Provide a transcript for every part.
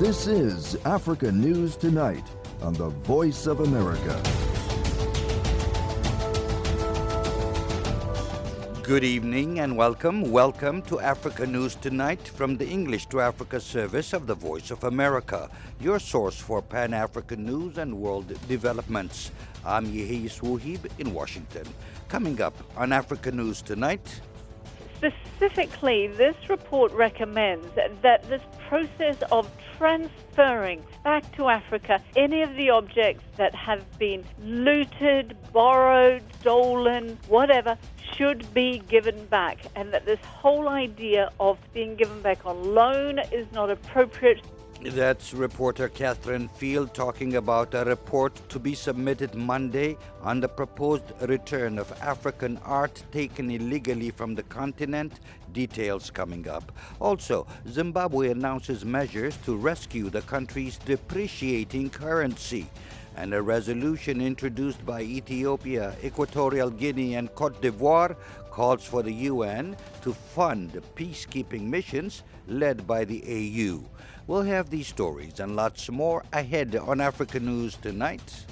This is Africa News Tonight on the Voice of America. Good evening and welcome. Welcome to Africa News Tonight from the English to Africa service of the Voice of America, your source for Pan-African news and world developments. I'm Yehia Swuhib in Washington. Coming up on Africa News Tonight. Specifically, this report recommends that this process of transferring back to Africa any of the objects that have been looted, borrowed, stolen, whatever, should be given back, and that this whole idea of being given back on loan is not appropriate. That's reporter Catherine Field talking about a report to be submitted Monday on the proposed return of African art taken illegally from the continent. Details coming up. Also, Zimbabwe announces measures to rescue the country's depreciating currency. And a resolution introduced by Ethiopia, Equatorial Guinea, and Cote d'Ivoire calls for the UN to fund peacekeeping missions led by the AU. We'll have these stories and lots more ahead on Africa News Tonight.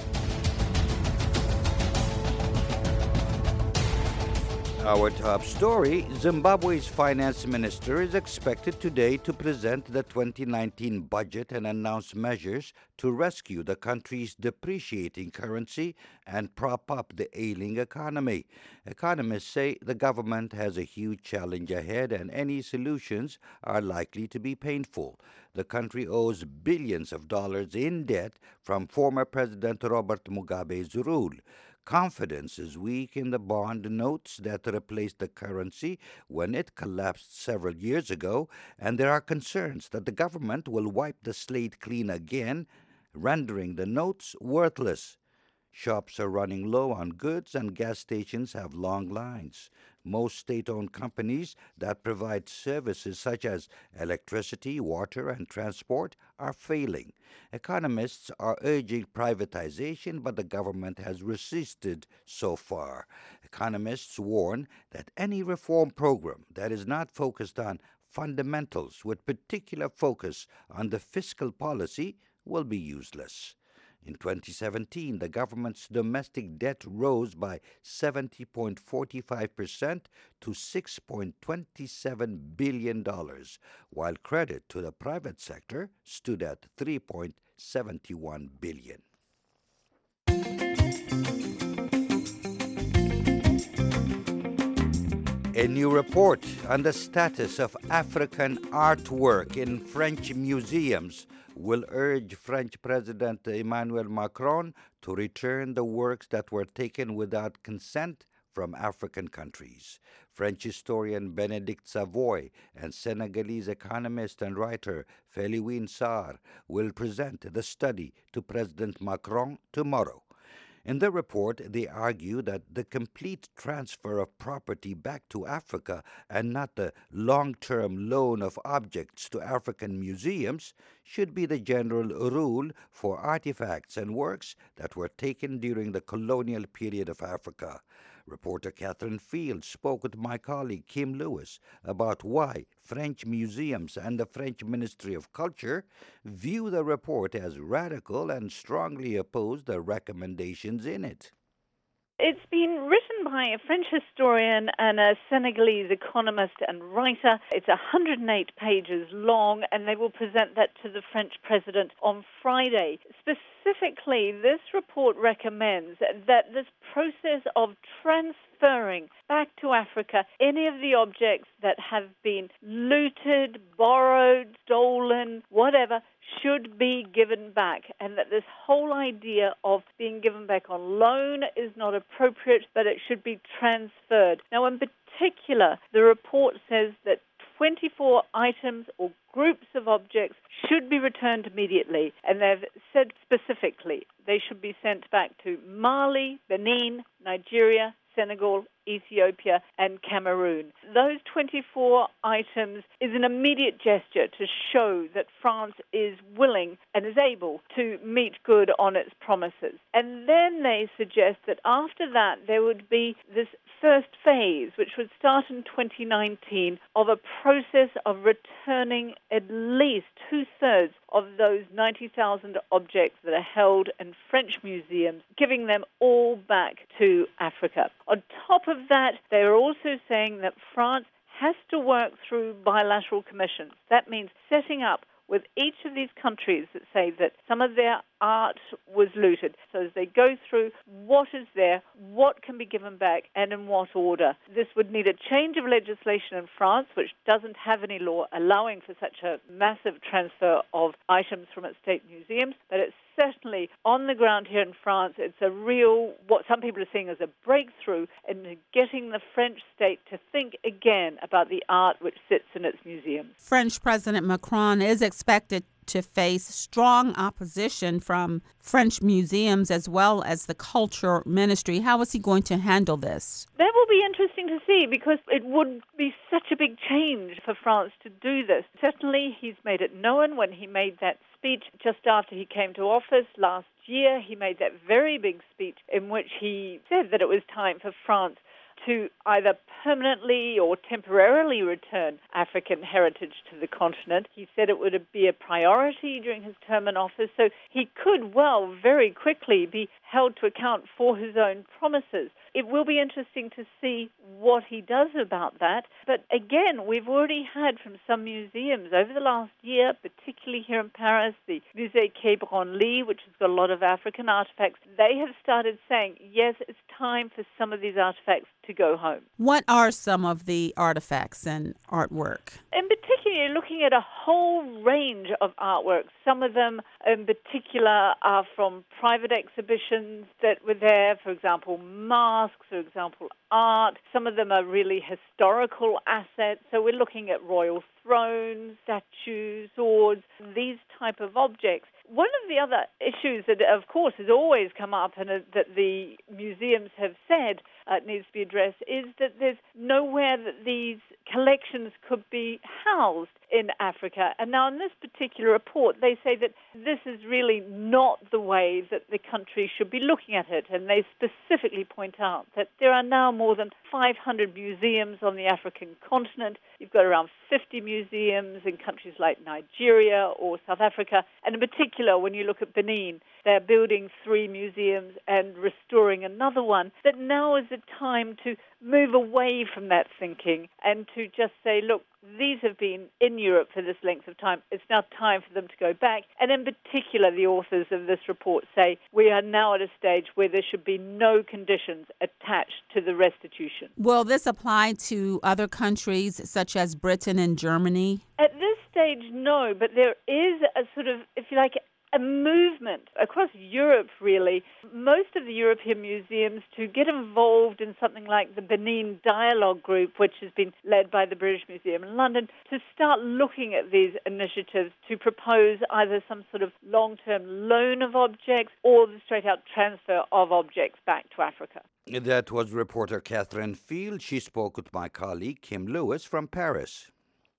Our top story, Zimbabwe's finance minister is expected today to present the 2019 budget and announce measures to rescue the country's depreciating currency and prop up the ailing economy. Economists say the government has a huge challenge ahead and any solutions are likely to be painful. The country owes billions of dollars in debt from former President Robert Mugabe's rule. Confidence is weak in the bond notes that replaced the currency when it collapsed several years ago, and there are concerns that the government will wipe the slate clean again, rendering the notes worthless. Shops are running low on goods and gas stations have long lines. Most state-owned companies that provide services such as electricity, water, and transport are failing. Economists are urging privatization, but the government has resisted so far. Economists warn that any reform program that is not focused on fundamentals with particular focus on the fiscal policy will be useless. In 2017, the government's domestic debt rose by 70.45% to $6.27 billion, while credit to the private sector stood at $3.71 billion. A new report on the status of African artwork in French museums will urge French President Emmanuel Macron to return the works that were taken without consent from African countries. French historian Bénédicte Savoy and Senegalese economist and writer Felwine Sarr will present the study to President Macron tomorrow. In the report, they argue that the complete transfer of property back to Africa and not the long-term loan of objects to African museums should be the general rule for artifacts and works that were taken during the colonial period of Africa. Reporter Catherine Field spoke with my colleague Kim Lewis about why French museums and the French Ministry of Culture view the report as radical and strongly oppose the recommendations in it. It's been written by a French historian and a Senegalese economist and writer. It's 108 pages long, and they will present that to the French president on Friday. Specifically, this report recommends that this process of transferring back to Africa any of the objects that have been looted, borrowed, stolen, whatever, should be given back, and that this whole idea of being given back on loan is not appropriate, but it should be transferred. Now, in particular, the report says that 24 items or groups of objects should be returned immediately, and they've said specifically they should be sent back to Mali, Benin, Nigeria, Senegal, Ethiopia, and Cameroon. Those 24 items is an immediate gesture to show that France is willing and is able to meet good on its promises. And then they suggest that after that there would be this first phase, which would start in 2019, of a process of returning at least two-thirds of those 90,000 objects that are held in French museums, giving them all back to Africa. On top of that, they are also saying that France has to work through bilateral commissions. That means setting up with each of these countries that say that some of their art was looted. So as they go through what is there, what can be given back, and in what order. This would need a change of legislation in France, which doesn't have any law allowing for such a massive transfer of items from its state museums, but it's certainly on the ground here in France. It's a real, what some people are seeing as a breakthrough in getting the French state to think again about the art which sits in its museums. French President Macron is expected to face strong opposition from French museums as well as the Culture Ministry. How is he going to handle this? That will be interesting to see, because it would be such a big change for France to do this. Certainly, he's made it known when he made that speech just after he came to office last year. He made that very big speech in which he said that it was time for France to either permanently or temporarily return African heritage to the continent. He said it would be a priority during his term in office, so he could well very quickly be held to account for his own promises. It will be interesting to see what he does about that. But again, we've already had from some museums over the last year, particularly here in Paris, the Musée Quai Branly, which has got a lot of African artifacts, they have started saying, yes, it's time for some of these artifacts to go home. What are some of the artifacts and artwork? In particular, you're looking at a whole range of artworks. Some of them in particular are from private exhibitions that were there, for example, masks, for example, art. Some of them are really historical assets. So we're looking at royal thrones, statues, swords, these type of objects. One of the other issues that, of course, has always come up and that the museums have said needs to be addressed is that there's nowhere that these collections could be housed in Africa. And now in this particular report, they say that this is really not the way that the country should be looking at it. And they specifically point out that there are now more than 500 museums on the African continent. You've got around 50 museums in countries like Nigeria or South Africa. And in particular, when you look at Benin, they're building 3 museums and restoring another one. That now is the time to move away from that thinking and to just say, look, these have been in Europe for this length of time. It's now time for them to go back. And in particular, the authors of this report say we are now at a stage where there should be no conditions attached to the restitution. Will this apply to other countries such as Britain and Germany? At this stage, no, but there is a sort of, if you like, a movement across Europe, really, most of the European museums to get involved in something like the Benin Dialogue Group, which has been led by the British Museum in London, to start looking at these initiatives to propose either some sort of long-term loan of objects or the straight-out transfer of objects back to Africa. That was reporter Catherine Field. She spoke with my colleague Kim Lewis from Paris.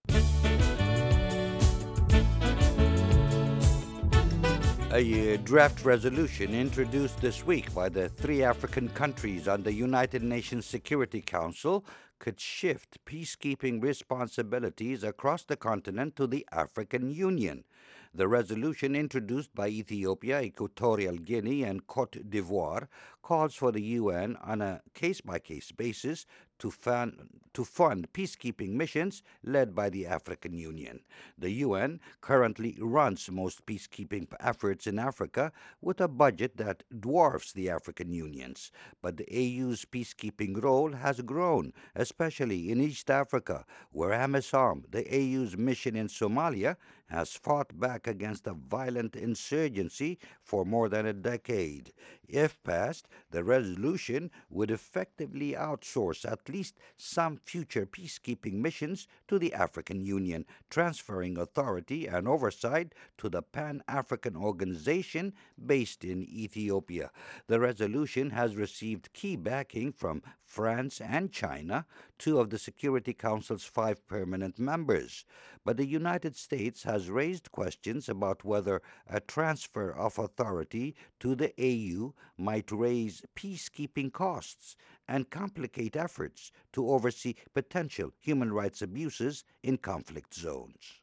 A draft resolution introduced this week by the 3 African countries on the United Nations Security Council could shift peacekeeping responsibilities across the continent to the African Union. The resolution introduced by Ethiopia, Equatorial Guinea, and Cote d'Ivoire calls for the UN on a case-by-case basis to fund peacekeeping missions led by the African Union. The UN currently runs most peacekeeping efforts in Africa with a budget that dwarfs the African Union's. But the AU's peacekeeping role has grown, especially in East Africa, where AMISOM, the AU's mission in Somalia, has fought back back against a violent insurgency for more than a decade. If passed, the resolution would effectively outsource at least some future peacekeeping missions to the African Union, transferring authority and oversight to the Pan-African Organization based in Ethiopia. The resolution has received key backing from France and China, two of the Security Council's 5 permanent members. But the United States has raised questions about whether a transfer of authority to the AU might raise peacekeeping costs and complicate efforts to oversee potential human rights abuses in conflict zones.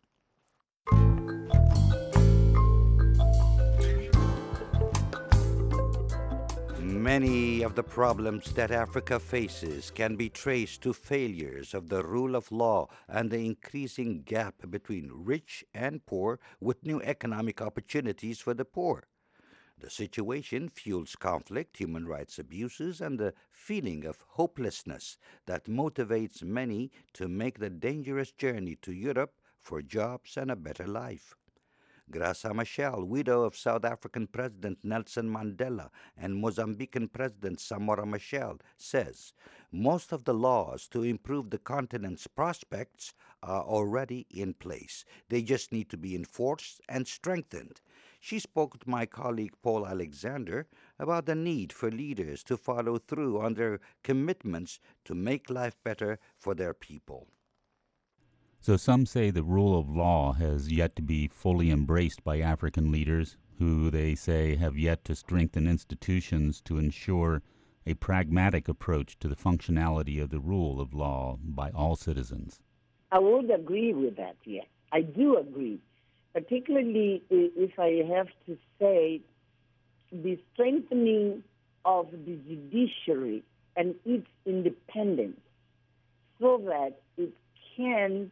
Many of the problems that Africa faces can be traced to failures of the rule of law and the increasing gap between rich and poor, with new economic opportunities for the poor. The situation fuels conflict, human rights abuses, and the feeling of hopelessness that motivates many to make the dangerous journey to Europe for jobs and a better life. Graça Machel, widow of South African President Nelson Mandela and Mozambican President Samora Machel, says most of the laws to improve the continent's prospects are already in place. They just need to be enforced and strengthened. She spoke to my colleague Paul Alexander about the need for leaders to follow through on their commitments to make life better for their people. So some say the rule of law has yet to be fully embraced by African leaders, who they say have yet to strengthen institutions to ensure a pragmatic approach to the functionality of the rule of law by all citizens. I would agree with that, yes. I do agree, particularly if I have to say the strengthening of the judiciary and its independence so that it can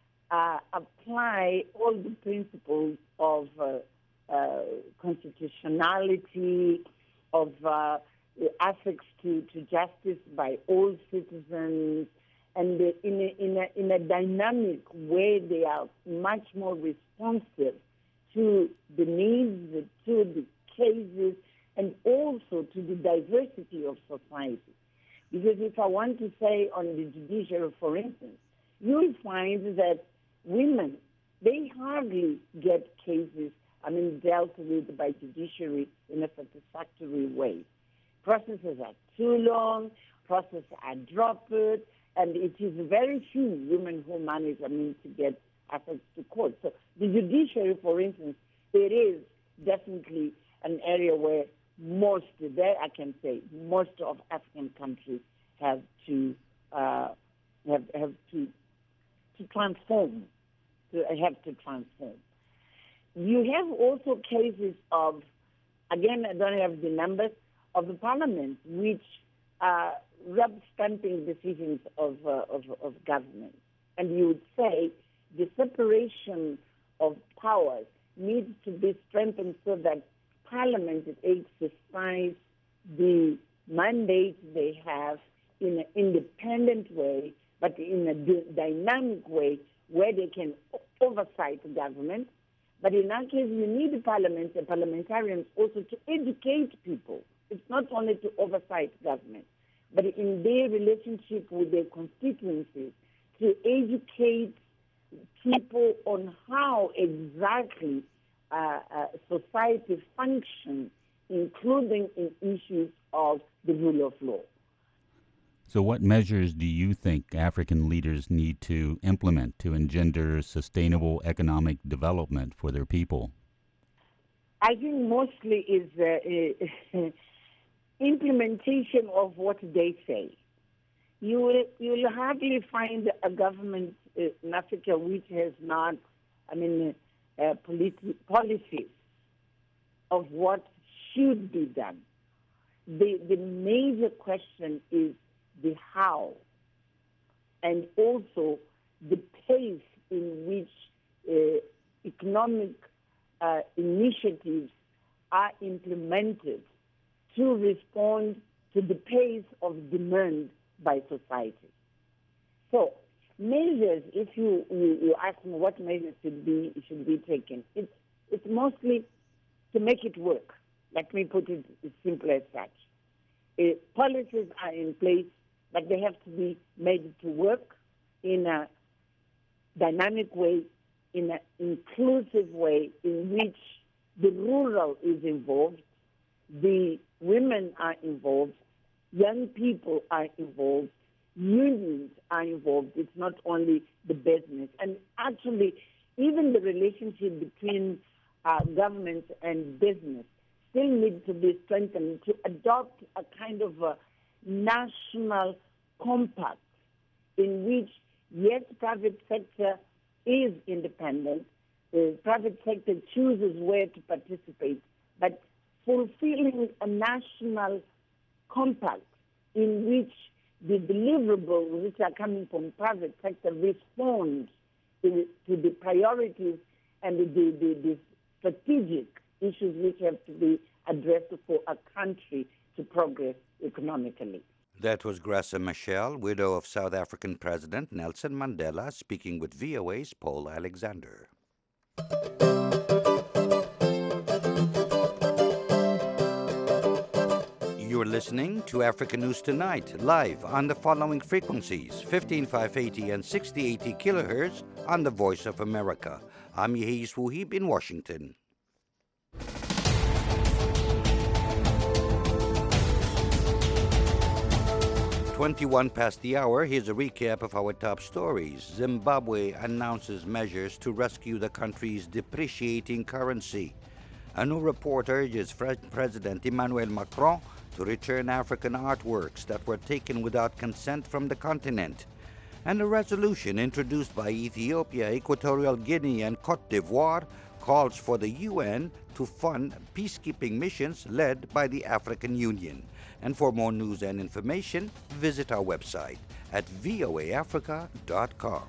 apply all the principles of constitutionality, of ethics to justice by all citizens, and in a dynamic way. They are much more responsive to the needs, to the cases, and also to the diversity of society. Because if I want to say on the judiciary, for instance, you'll find that women, they hardly get cases, dealt with by judiciary in a satisfactory way. Processes are too long, processes are dropped, and it is very few women who manage, to get access to court. So the judiciary, for instance, it is definitely an area where most of African countries have to transform. You have also cases of, again, I don't have the numbers, of the parliament which rub-stamping decisions of government. And you would say the separation of powers needs to be strengthened so that parliament exercise the mandate they have in an independent way, but in a dynamic way where they can oversight the government. But in that case, you need the parliament and parliamentarians also to educate people. It's not only to oversight government, but in their relationship with their constituencies, to educate people on how exactly society functions, including in issues of the rule of law. So what measures do you think African leaders need to implement to engender sustainable economic development for their people? I think mostly is implementation of what they say. You'll hardly find a government in Africa which has not, policies of what should be done. The major question is the how, and also the pace in which economic initiatives are implemented to respond to the pace of demand by society. So, measures, if you ask me what measures should be taken, it's it's mostly to make it work. Let me put it as simple as such. Policies are in place, but they have to be made to work in a dynamic way, in an inclusive way, in which the rural is involved, the women are involved, young people are involved, unions are involved. It's not only the business. And actually, even the relationship between government and business still needs to be strengthened to adopt a kind of a national compact in which, yes, private sector is independent, the private sector chooses where to participate, but fulfilling a national compact in which the deliverables which are coming from private sector respond to the priorities and the strategic issues which have to be addressed for a country to progress economically. That was Graça Machel, widow of South African President Nelson Mandela, speaking with VOA's Paul Alexander. You're listening to Africa News Tonight, live on the following frequencies: 15580 and 6080 kilohertz on the Voice of America. I'm Yehis Wuhib in Washington. 21 past the hour, here's a recap of our top stories. Zimbabwe announces measures to rescue the country's depreciating currency. A new report urges French President Emmanuel Macron to return African artworks that were taken without consent from the continent. And a resolution introduced by Ethiopia, Equatorial Guinea, and Cote d'Ivoire calls for the UN to fund peacekeeping missions led by the African Union. And for more news and information, visit our website at voaafrica.com.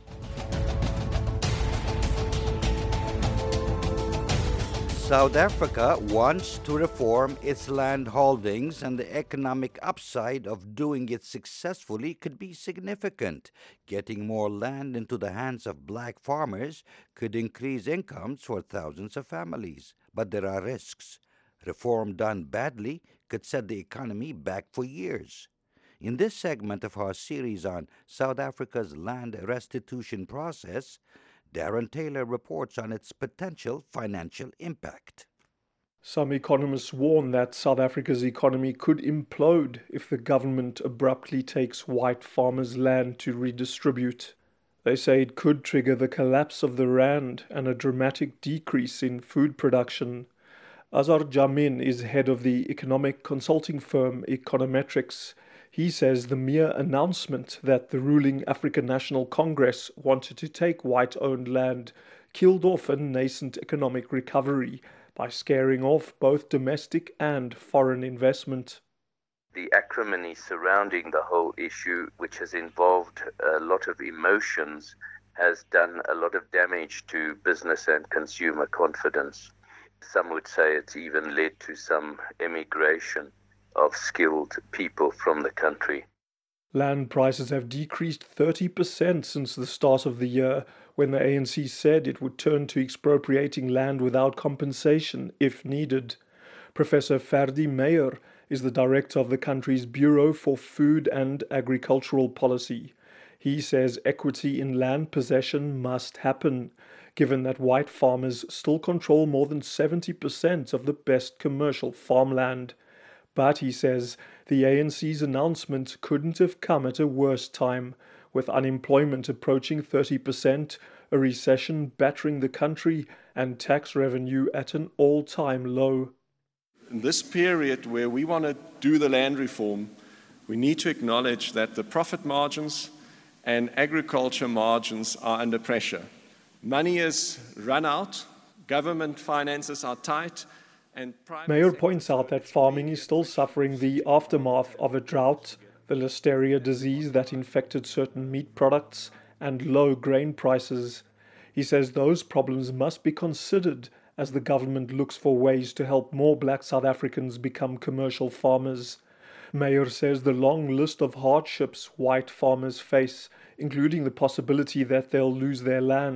South Africa wants to reform its land holdings, and the economic upside of doing it successfully could be significant. Getting more land into the hands of black farmers could increase incomes for thousands of families. But there are risks. Reform done badly could set the economy back for years. In this segment of our series on South Africa's land restitution process, Darren Taylor reports on its potential financial impact. Some economists warn that South Africa's economy could implode if the government abruptly takes white farmers' land to redistribute. They say it could trigger the collapse of the rand and a dramatic decrease in food production. Azar Jamin is head of the economic consulting firm Econometrics. He says the mere announcement that the ruling African National Congress wanted to take white-owned land killed off a nascent economic recovery by scaring off both domestic and foreign investment. The acrimony surrounding the whole issue, which has involved a lot of emotions, has done a lot of damage to business and consumer confidence. Some would say it's even led to some emigration of skilled people from the country. Land prices have decreased 30% since the start of the year, when the ANC said it would turn to expropriating land without compensation if needed. Professor Ferdi Meyer is the director of the country's Bureau for Food and Agricultural Policy. He says equity in land possession must happen, given that white farmers still control more than 70% of the best commercial farmland. But, he says, the ANC's announcement couldn't have come at a worse time, with unemployment approaching 30%, a recession battering the country, and tax revenue at an all-time low. In this period where we want to do the land reform, we need to acknowledge that the profit margins and agriculture margins are under pressure. Money is run out, government finances are tight, Mayer points out that farming is still suffering the aftermath of a drought, the Listeria disease that infected certain meat products, and low grain prices. He says those problems must be considered as the government looks for ways to help more black South Africans become commercial farmers. Mayer says the long list of hardships white farmers face, including the possibility that they'll lose their land,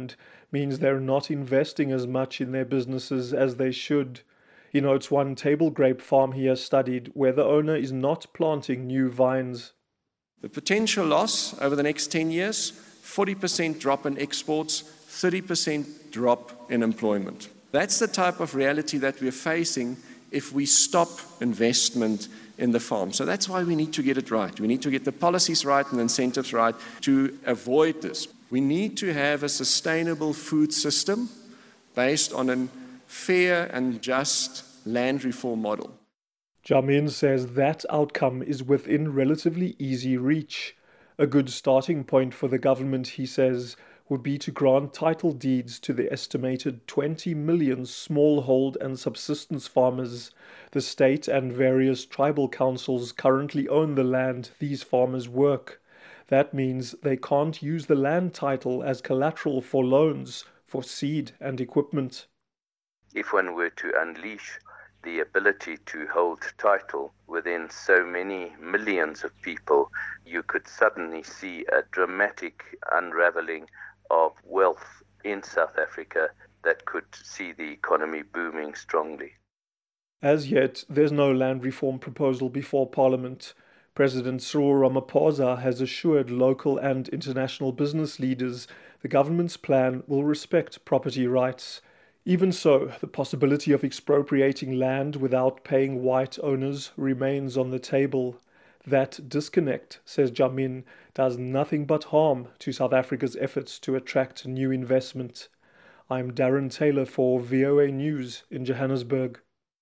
means they're not investing as much in their businesses as they should. He notes one table grape farm he has studied where the owner is not planting new vines. The potential loss over the next 10 years, 40% drop in exports, 30% drop in employment. That's the type of reality that we're facing if we stop investment in the farm. So that's why we need to get it right. We need to get the policies right and incentives right to avoid this. We need to have a sustainable food system based on a fair and just land reform model. Jamin says that outcome is within relatively easy reach. A good starting point for the government, he says, would be to grant title deeds to the estimated 20 million smallhold and subsistence farmers. The state and various tribal councils currently own the land these farmers work. That means they can't use the land title as collateral for loans, for seed and equipment. If one were to unleash the ability to hold title within so many millions of people, you could suddenly see a dramatic unraveling of wealth in South Africa that could see the economy booming strongly. As yet, there's no land reform proposal before Parliament. President Cyril Ramaphosa has assured local and international business leaders the government's plan will respect property rights. Even so, the possibility of expropriating land without paying white owners remains on the table. That disconnect, says Jamin, does nothing but harm to South Africa's efforts to attract new investment. I'm Darren Taylor for VOA News in Johannesburg.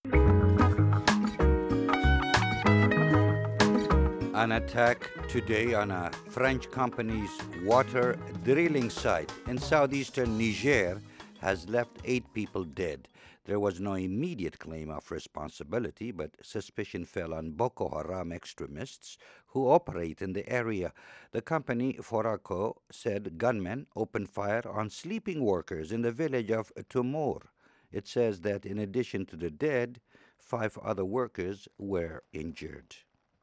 An attack today on a French company's water drilling site in southeastern Niger has left 8 people dead. There was no immediate claim of responsibility, but suspicion fell on Boko Haram extremists who operate in the area. The company, Foraco, said gunmen opened fire on sleeping workers in the village of Tumor. It says that in addition to the dead, 5 other workers were injured.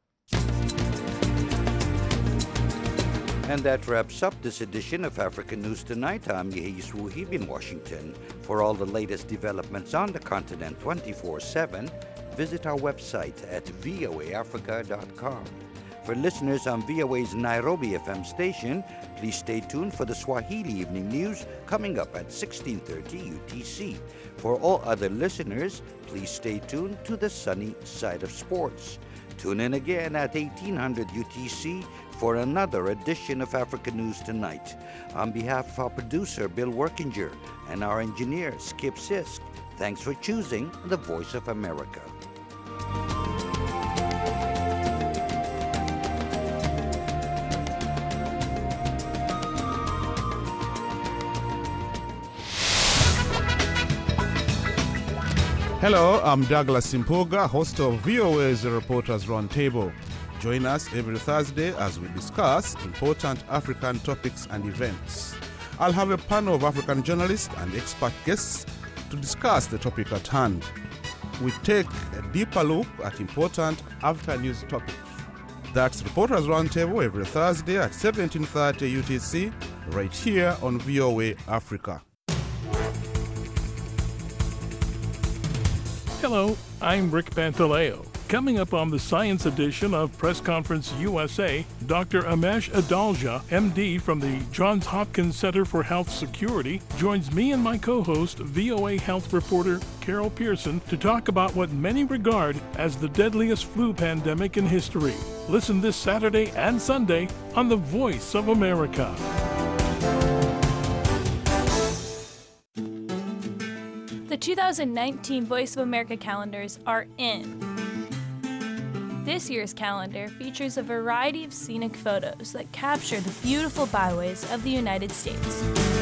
And that wraps up this edition of African News Tonight. I'm Yehis Wuhib in Washington. For all the latest developments on the continent 24/7, visit our website at voaafrica.com. For listeners on VOA's Nairobi FM station, please stay tuned for the Swahili Evening News coming up at 16:30 UTC. For all other listeners, please stay tuned to the sunny side of sports. Tune in again at 1800 UTC for another edition of African News Tonight. On behalf of our producer, Bill Workinger, and our engineer, Skip Sisk, thanks for choosing the Voice of America. Hello, I'm Douglas Simpoga, host of VOA's Reporters Roundtable. Join us every Thursday as we discuss important African topics and events. I'll have a panel of African journalists and expert guests to discuss the topic at hand. We take a deeper look at important African news topics. That's Reporters Roundtable every Thursday at 17:30 UTC, right here on VOA Africa. Hello, I'm Rick Pantaleo. Coming up on the Science Edition of Press Conference USA, Dr. Amesh Adalja, MD from the Johns Hopkins Center for Health Security, joins me and my co-host, VOA health reporter Carol Pearson, to talk about what many regard as the deadliest flu pandemic in history. Listen this Saturday and Sunday on The Voice of America. The 2019 Voice of America calendars are in. This year's calendar features a variety of scenic photos that capture the beautiful byways of the United States,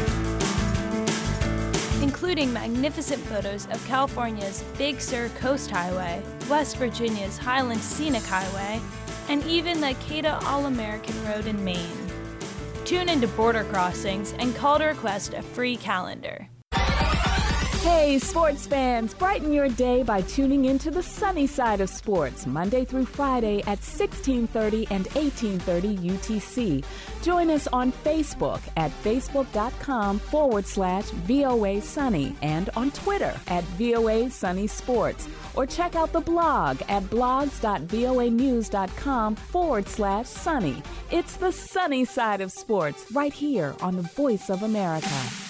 including magnificent photos of California's Big Sur Coast Highway, West Virginia's Highland Scenic Highway, and even the Acada All-American Road in Maine. Tune into Border Crossings and call to request a free calendar. Hey, sports fans, brighten your day by tuning into the sunny side of sports, Monday through Friday at 1630 and 1830 UTC. Join us on Facebook at facebook.com/VOA Sunny and on Twitter at VOA Sunny Sports. Or check out the blog at blogs.voanews.com/sunny. It's the sunny side of sports right here on the Voice of America.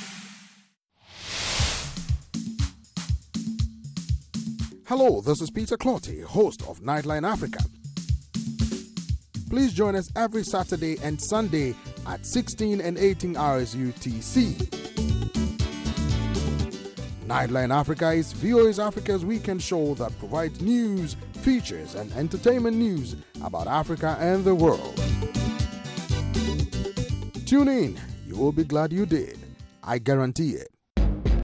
Hello, this is Peter Clotty, host of Nightline Africa. Please join us every Saturday and Sunday at 16 and 18 hours UTC. Nightline Africa is VOA Africa's weekend show that provides news, features, and entertainment news about Africa and the world. Tune in. You will be glad you did. I guarantee it.